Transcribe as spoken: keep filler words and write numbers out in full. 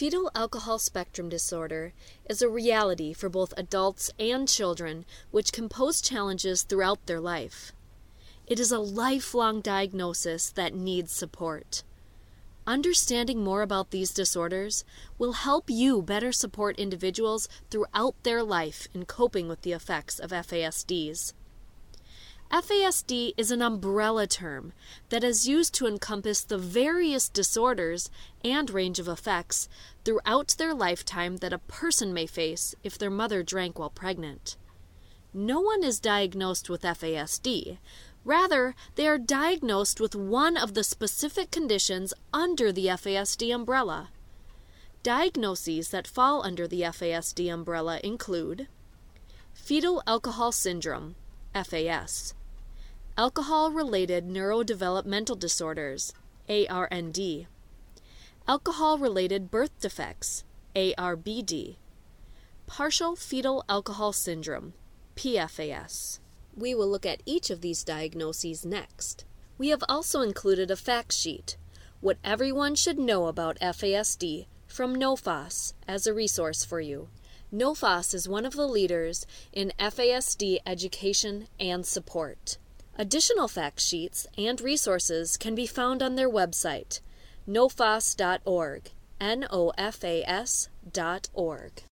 Fetal alcohol spectrum disorder is a reality for both adults and children which can pose challenges throughout their life. It is a lifelong diagnosis that needs support. Understanding more about these disorders will help you better support individuals throughout their life in coping with the effects of F A S Ds. F A S D is an umbrella term that is used to encompass the various disorders and range of effects throughout their lifetime that a person may face if their mother drank while pregnant. No one is diagnosed with F A S D. Rather, they are diagnosed with one of the specific conditions under the F A S D umbrella. Diagnoses that fall under the F A S D umbrella include fetal alcohol syndrome, F A S, alcohol-related neurodevelopmental disorders, A R N D, alcohol-related birth defects, A R B D, partial fetal alcohol syndrome, P F A S. We will look at each of these diagnoses next. We have also included a fact sheet, what everyone should know about F A S D, from NOFAS as a resource for you. NOFAS is one of the leaders in F A S D education and support. Additional fact sheets and resources can be found on their website, nofas dot org, N O F A S dot org.